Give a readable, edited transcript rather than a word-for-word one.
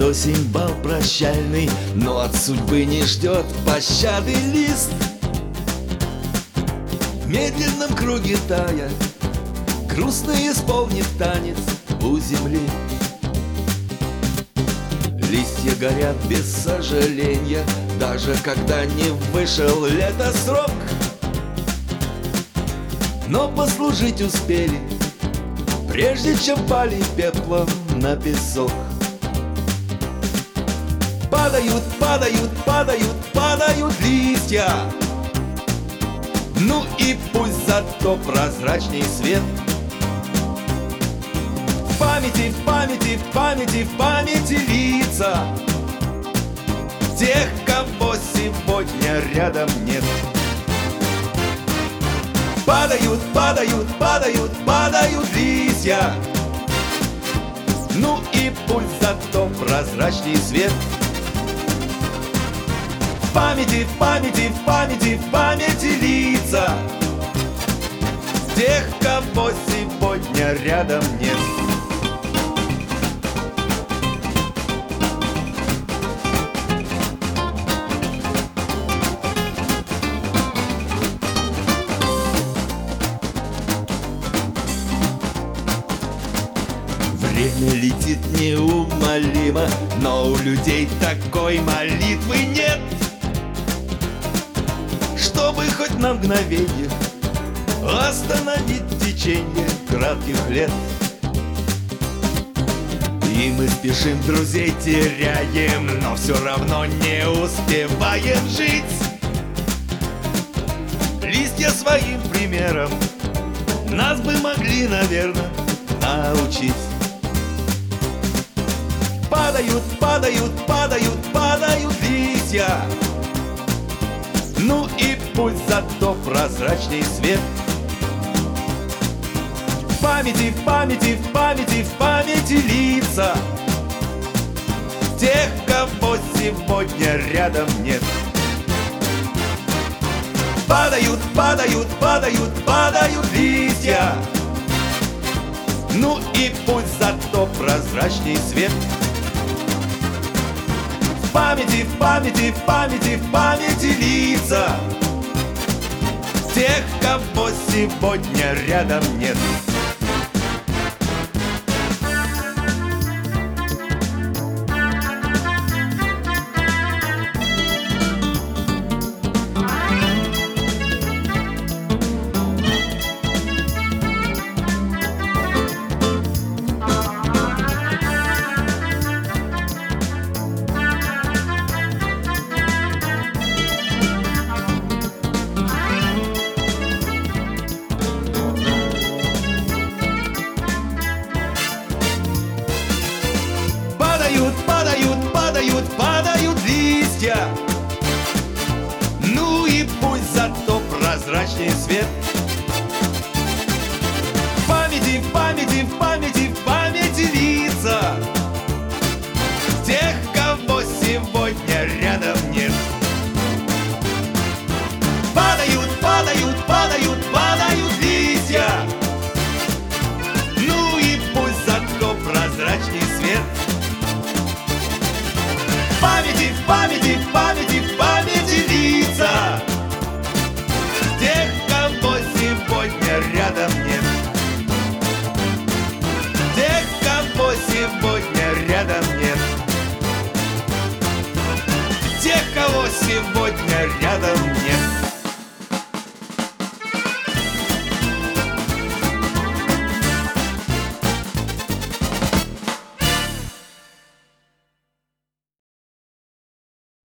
осень бал прощальный, но от судьбы не ждет пощады лист. В медленном круге тая грустно исполнит танец у земли. Листья горят без сожаления, даже когда не вышел летосрок. Но послужить успели, прежде чем пали пеплом на песок. Падают, падают, падают, падают листья. Ну и пусть зато прозрачней свет. В памяти, в памяти, в памяти, в памяти лица тех, кого сегодня рядом нет. Падают, падают, падают, падают листья. Ну и пусть зато прозрачней свет. В памяти, в памяти, в памяти, в памяти лица тех, кого сегодня рядом нет. Время летит неумолимо, но у людей такой молитвы нет, чтобы хоть на мгновенье остановить течение кратких лет. И мы спешим, друзей теряем, но все равно не успеваем жить. Листья своим примером нас бы могли, наверное, научить. Падают, падают, падают, падают листья. Ну и пусть зато прозрачней свет. В памяти, в памяти, в памяти, в памяти лица тех, кого сегодня рядом нет. Падают, падают, падают, падают листья. Ну и пусть зато прозрачней свет. В памяти, в памяти, в памяти, в памяти лица тех, кого сегодня рядом нет. Падают, падают, падают листья. Ну и пусть зато прозрачней свет.